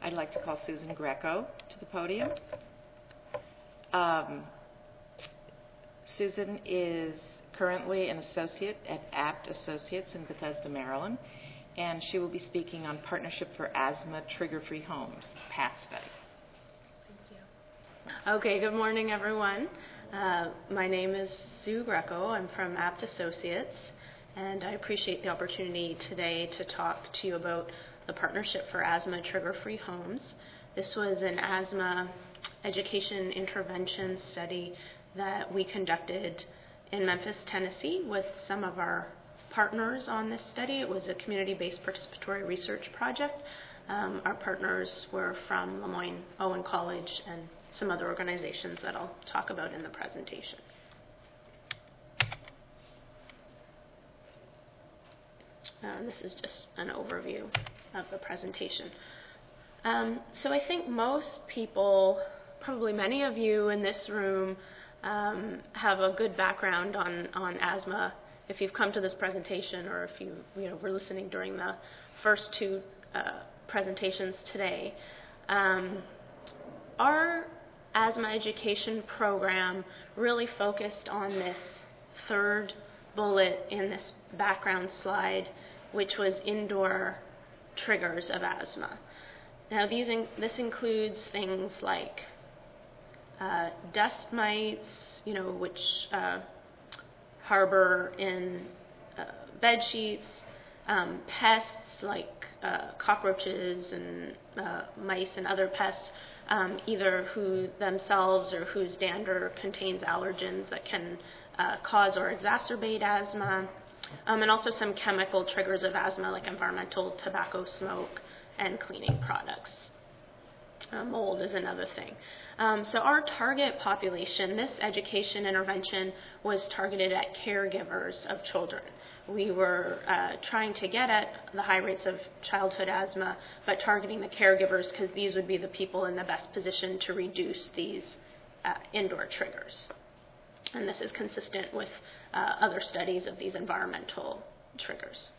I'd like to call Susan Greco to the podium. Susan is currently an associate at APT Associates in Bethesda, Maryland, and she will be speaking on Partnership for Asthma Trigger-Free Homes, PATH study. Thank you. Okay, good morning, everyone. My name is Sue Greco. I'm from APT Associates, and I appreciate the opportunity today to talk to you about the Partnership for Asthma Trigger-Free Homes. This was an asthma education intervention study that we conducted in Memphis, Tennessee with some of our partners on this study. It was a community-based participatory research project. Our partners were from Lemoyne Owen College and some other organizations that I'll talk about in the presentation. This is just an overview of the presentation. So I think most people, probably many of you in this room, have a good background on asthma if you've come to this presentation or if you were listening during the first two presentations today. Our asthma education program really focused on this third bullet in this background slide, which was indoor triggers of asthma. Now this includes things like dust mites, which harbor in bed sheets, pests like cockroaches and mice and other pests, either who themselves or whose dander contains allergens that can cause or exacerbate asthma, and also some chemical triggers of asthma like environmental tobacco smoke and cleaning products. Mold is another thing. So our target population, this education intervention was targeted at caregivers of children. We were trying to get at the high rates of childhood asthma, but targeting the caregivers because these would be the people in the best position to reduce these indoor triggers. And this is consistent with other studies of these environmental triggers.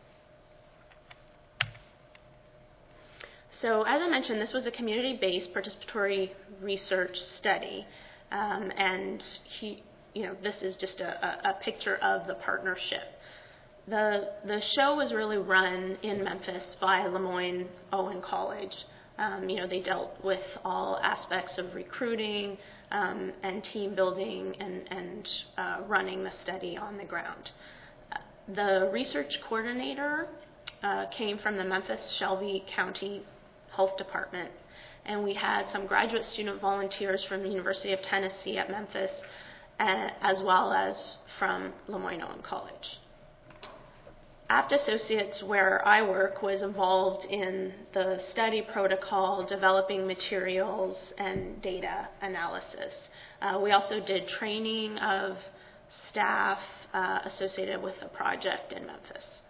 So as I mentioned, this was a community-based participatory research study, and this is just a picture of the partnership. The show was really run in Memphis by Lemoyne Owen College. They dealt with all aspects of recruiting and team building and running the study on the ground. The research coordinator came from the Memphis Shelby County Health Department, and we had some graduate student volunteers from the University of Tennessee at Memphis, as well as from Lemoyne Owen College. APT Associates, where I work, was involved in the study protocol, developing materials, and data analysis. We also did training of staff associated with the project in Memphis.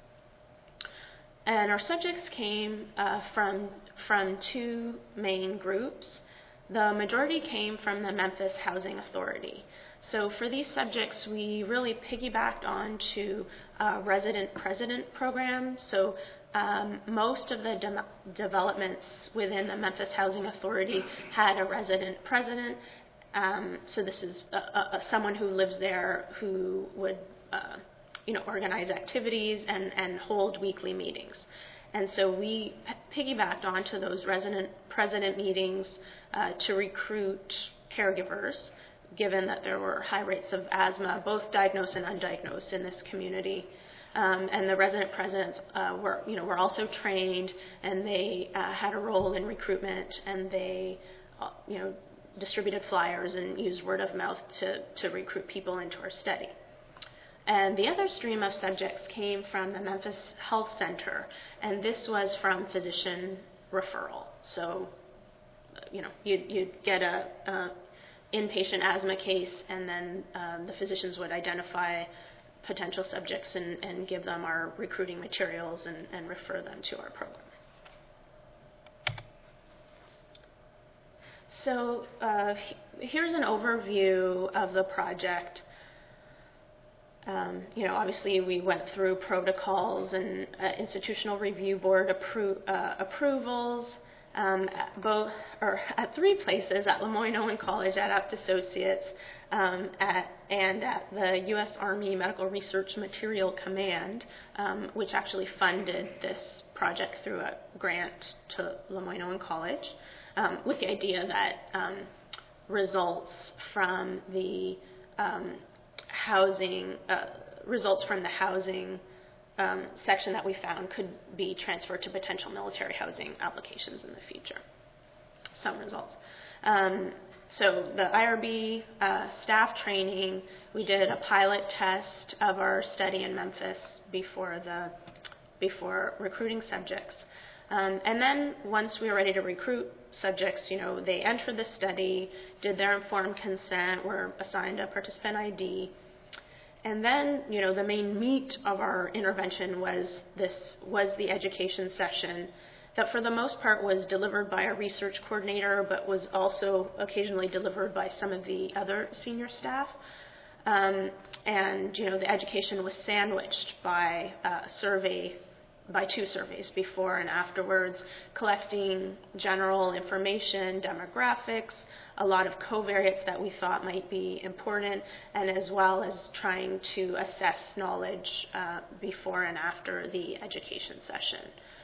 And our subjects came from two main groups. The majority came from the Memphis Housing Authority. So for these subjects, we really piggybacked onto resident-president programs. So most of the developments within the Memphis Housing Authority had a resident president. So this is someone who lives there who would organize activities and hold weekly meetings. And so we piggybacked onto those resident president meetings to recruit caregivers, given that there were high rates of asthma, both diagnosed and undiagnosed, in this community. And the resident presidents were also trained, and they had a role in recruitment, and they distributed flyers and used word of mouth to recruit people into our study. And the other stream of subjects came from the Memphis Health Center, and this was from physician referral. So, you'd get a inpatient asthma case, and then the physicians would identify potential subjects and give them our recruiting materials and refer them to our program. So here's an overview of the project. Obviously we went through protocols and institutional review board approvals, at 3 places, at LeMoyne-Owen College, at Abt Associates, and at the U.S. Army Medical Research Material Command, which actually funded this project through a grant to LeMoyne-Owen College, with the idea that results from the housing section that we found could be transferred to potential military housing applications in the future. Some results. So the IRB staff training, we did a pilot test of our study in Memphis before recruiting subjects. And then once we were ready to recruit subjects, they entered the study, did their informed consent, were assigned a participant ID. And then, the main meat of our intervention was the education session that for the most part was delivered by a research coordinator, but was also occasionally delivered by some of the other senior staff. And, the education was sandwiched by by 2 surveys before and afterwards, collecting general information, demographics, a lot of covariates that we thought might be important, and as well as trying to assess knowledge before and after the education session.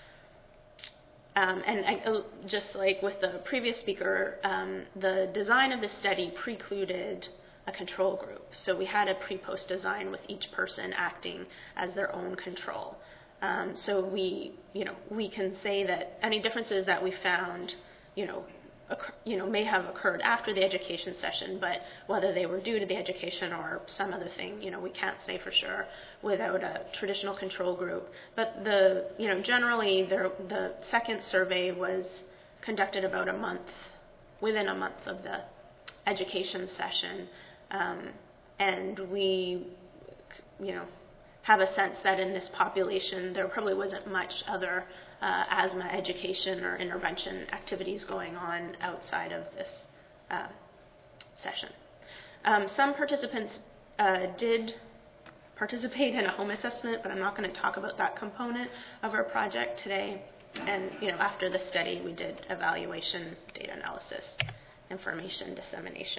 Just like with the previous speaker, the design of the study precluded a control group. So we had a pre-post design with each person acting as their own control. So we can say that any differences that we found, may have occurred after the education session, but whether they were due to the education or some other thing, we can't say for sure without a traditional control group. But generally the second survey was conducted about within a month of the education session, and we, have a sense that in this population there probably wasn't much other asthma education or intervention activities going on outside of this session. Some participants did participate in a home assessment, but I'm not going to talk about that component of our project today. And after the study, we did evaluation, data analysis, information dissemination.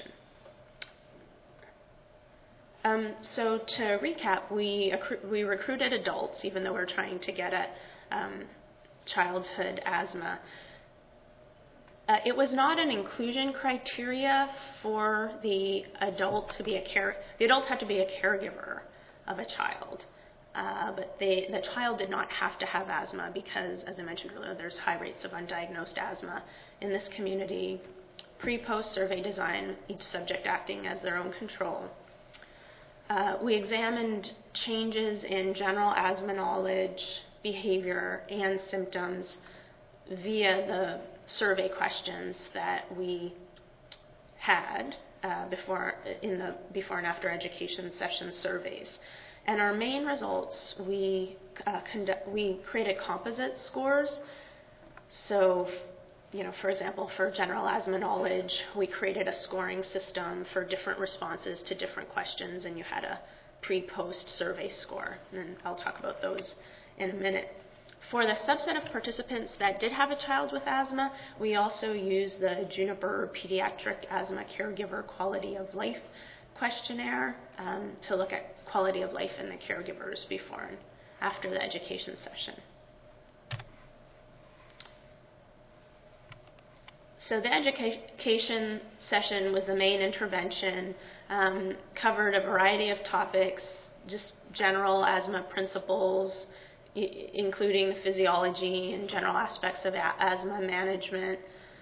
So to recap, we recruited adults, even though we're trying to get at childhood asthma. It was not an inclusion criteria for the adult to be the adult had to be a caregiver of a child, but the child did not have to have asthma because, as I mentioned earlier, there's high rates of undiagnosed asthma in this community. Pre-post survey design, each subject acting as their own control. We examined changes in general asthma knowledge, behavior, and symptoms via the survey questions that we had before and after education session surveys. And our main results, we created composite scores. So, for example, for general asthma knowledge, we created a scoring system for different responses to different questions, and you had a pre-post survey score. And I'll talk about those in a minute. For the subset of participants that did have a child with asthma, we also used the Juniper Pediatric Asthma Caregiver Quality of Life questionnaire to look at quality of life in the caregivers before and after the education session. So the education session was the main intervention, covered a variety of topics, just general asthma principles, including the physiology and general aspects of asthma management.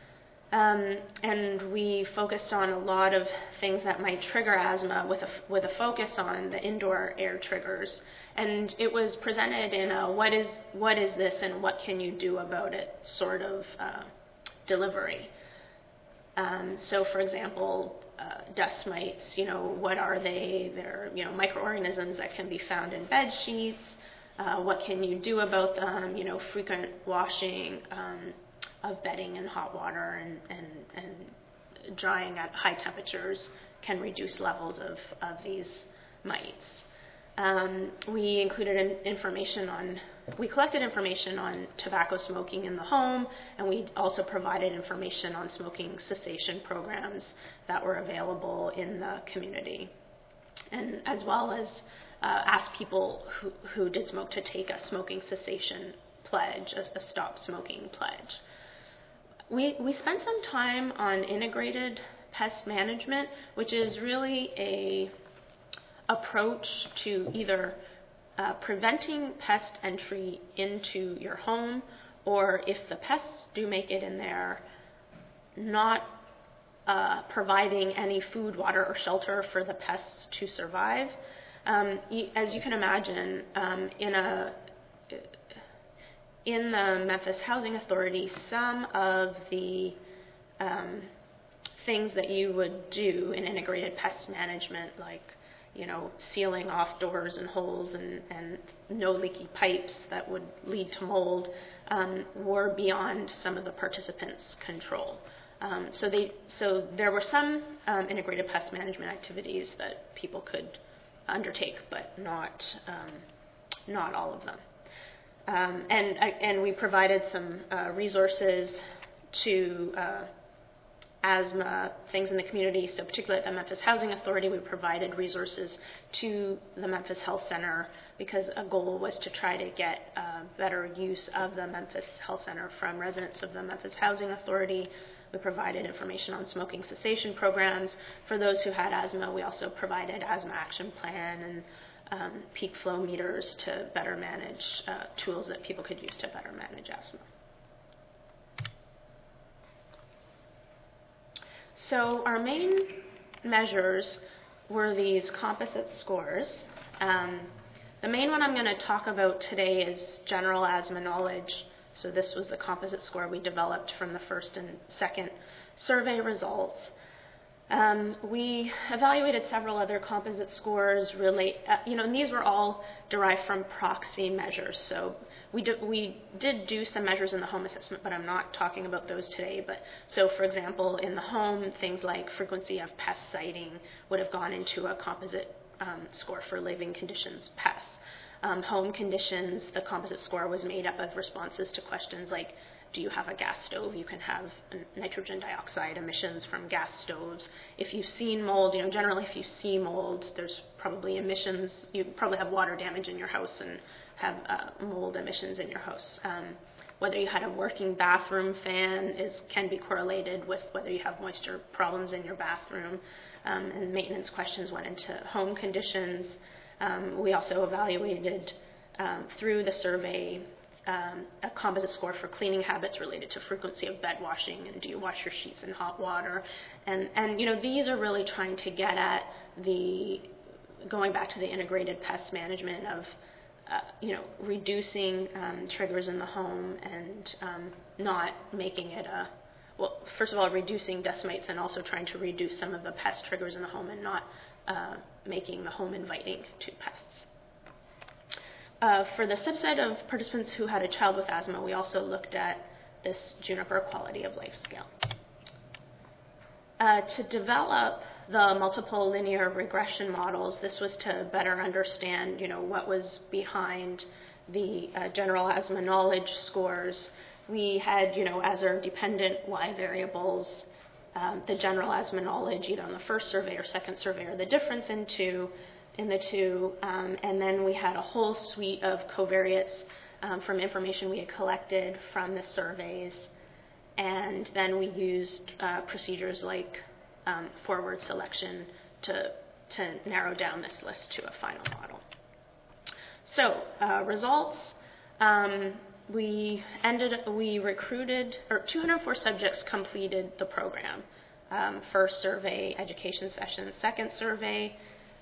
And we focused on a lot of things that might trigger asthma with a focus on the indoor air triggers. And it was presented in a what is this and what can you do about it sort of delivery. So, for example, dust mites, what are they? They're, microorganisms that can be found in bed sheets. What can you do about them? Frequent washing of bedding in hot water and drying at high temperatures can reduce levels of these mites. We included information on we collected information on tobacco smoking in the home, and we also provided information on smoking cessation programs that were available in the community, and as well as asked people who did smoke to take a smoking cessation pledge, a stop smoking pledge. We spent some time on integrated pest management, which is really a approach to either preventing pest entry into your home, or if the pests do make it in there, not providing any food, water, or shelter for the pests to survive. As you can imagine, in the Memphis Housing Authority, some of the things that you would do in integrated pest management, like sealing off doors and holes and no leaky pipes that would lead to mold, were beyond some of the participants' control. So there were some integrated pest management activities that people could undertake, but not all of them. And we provided some resources to asthma things in the community. So particularly at the Memphis Housing Authority, we provided resources to the Memphis Health Center because a goal was to try to get better use of the Memphis Health Center from residents of the Memphis Housing Authority. We provided information on smoking cessation programs. For those who had asthma, we also provided asthma action plan and peak flow meters to better manage, tools that people could use to better manage asthma. So our main measures were these composite scores. The main one I'm going to talk about today is general asthma knowledge. So this was the composite score we developed from the first and second survey results. We evaluated several other composite scores. And these were all derived from proxy measures. So we did do some measures in the home assessment, but I'm not talking about those today. So for example, in the home, things like frequency of pest sighting would have gone into a composite score for living conditions pests. Home conditions, the composite score was made up of responses to questions like, do you have a gas stove? You can have nitrogen dioxide emissions from gas stoves. If you've seen mold, generally if you see mold, there's probably emissions. You probably have water damage in your house and have mold emissions in your house. Whether you had a working bathroom fan can be correlated with whether you have moisture problems in your bathroom. And maintenance questions went into home conditions. We also evaluated through the survey a composite score for cleaning habits related to frequency of bed washing and do you wash your sheets in hot water. And these are really trying to get at going back to the integrated pest management of reducing triggers in the home and not making it first of all, reducing decimates and also trying to reduce some of the pest triggers in the home and not making the home inviting to pests. For the subset of participants who had a child with asthma, we also looked at this Juniper quality of life scale. To develop the multiple linear regression models, this was to better understand, what was behind the general asthma knowledge scores. We had, as our dependent Y variables, the general asthma knowledge either on the first survey or second survey, or the difference in the two, and then we had a whole suite of covariates from information we had collected from the surveys, and then we used procedures like forward selection to narrow down this list to a final model. So results. We recruited, 204 subjects completed the program. First survey, education session. Second survey,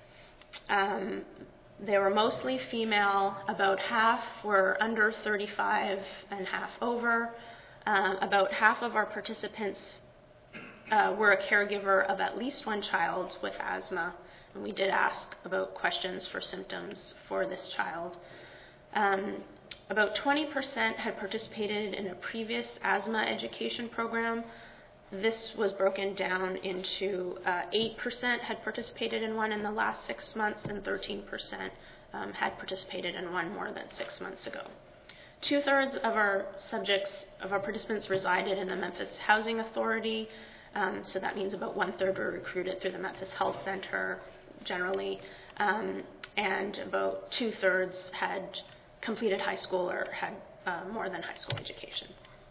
they were mostly female. About half were under 35 and half over. About half of our participants were a caregiver of at least one child with asthma. And we did ask about questions for symptoms for this child. About 20% had participated in a previous asthma education program. This was broken down into 8% had participated in one in the last 6 months, and 13% had participated in one more than 6 months ago. 2/3 of our participants resided in the Memphis Housing Authority. So that means about 1/3 were recruited through the Memphis Health Center generally. And about 2/3 had completed high school or had more than high school education.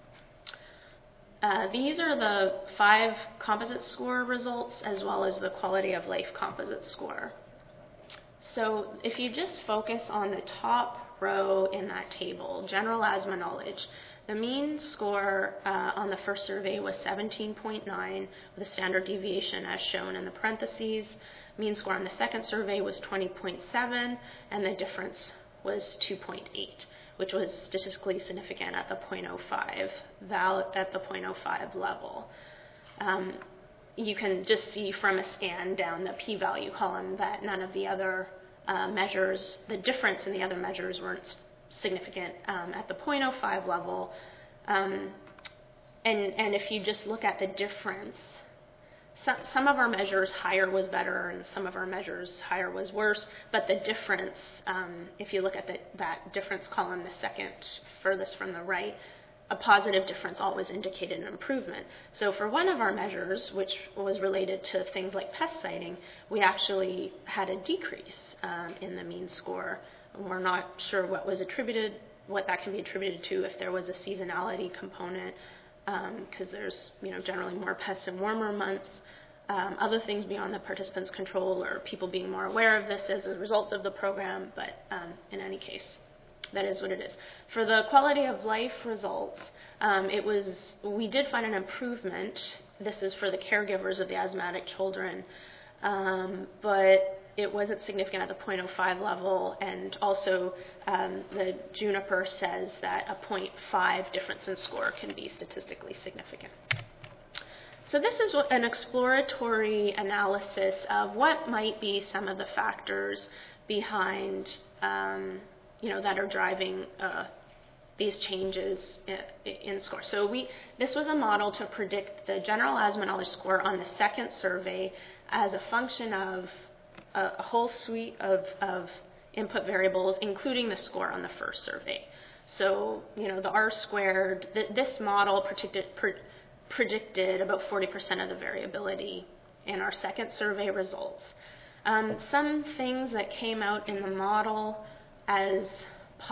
These are the 5 composite score results as well as the quality of life composite score. So if you just focus on the top row in that table, general asthma knowledge, the mean score on the first survey was 17.9 with a standard deviation as shown in the parentheses. Mean score on the second survey was 20.7 and the difference was 2.8, which was statistically significant at the 0.05 level. You can just see from a scan down the p-value column that none of the other measures, the difference in the other measures weren't significant at the 0.05 level. And if you just look at the difference, some of our measures higher was better and some of our measures higher was worse, but the difference, if you look at that difference column, the second furthest from the right, a positive difference always indicated an improvement. So for one of our measures, which was related to things like pest sighting, we actually had a decrease in the mean score. We're not sure what that can be attributed to, if there was a seasonality component, because there's generally more pests in warmer months. Other things beyond the participants' control or people being more aware of this as a result of the program, but in any case, that is what it is. For the quality of life results, we did find an improvement. This is for the caregivers of the asthmatic children, but it wasn't significant at the 0.05 level, and also the Juniper says that a 0.5 difference in score can be statistically significant. So this is an exploratory analysis of what might be some of the factors behind, that are driving these changes in score. So this was a model to predict the general asthma knowledge score on the second survey as a function of a whole suite of input variables, including the score on the first survey. So, the R-squared, this model predicted about 40% of the variability in our second survey results. Some things that came out in the model as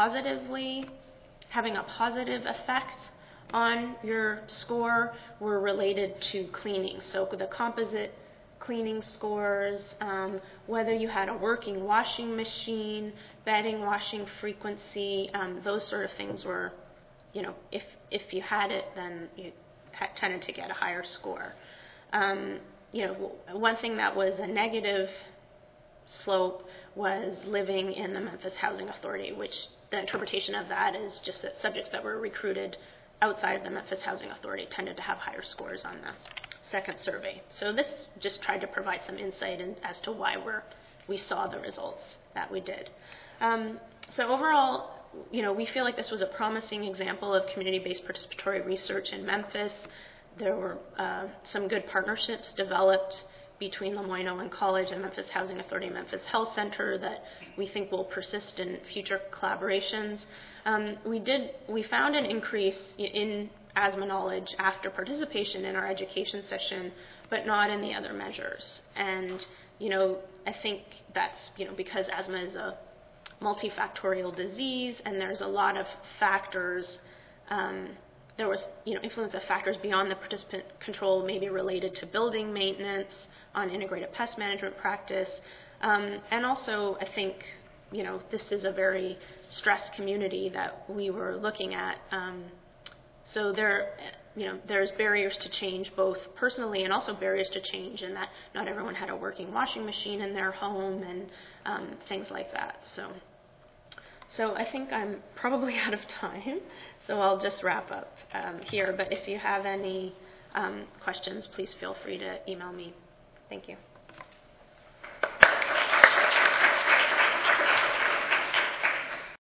having a positive effect on your score were related to cleaning. So the composite cleaning scores, whether you had a working washing machine, bedding washing frequency, those sort of things were, if you had it, then you tended to get a higher score. One thing that was a negative slope was living in the Memphis Housing Authority, which the interpretation of that is just that subjects that were recruited outside of the Memphis Housing Authority tended to have higher scores on the second survey. So this just tried to provide some insight as to why we saw the results that we did. So overall, we feel like this was a promising example of community-based participatory research in Memphis. There were some good partnerships developed between Lamoille College and Memphis Housing Authority and Memphis Health Center that we think will persist in future collaborations. We found an increase in asthma knowledge after participation in our education session, but not in the other measures. And, I think that's, because asthma is a multifactorial disease and there's a lot of factors. There was, influence of factors beyond the participant control, maybe related to building maintenance, on integrated pest management practice. And also, I think, this is a very stressed community that we were looking at. So there's barriers to change, both personally and also barriers to change in that not everyone had a working washing machine in their home and things like that. So I think I'm probably out of time, so I'll just wrap up here. But if you have any questions, please feel free to email me. Thank you.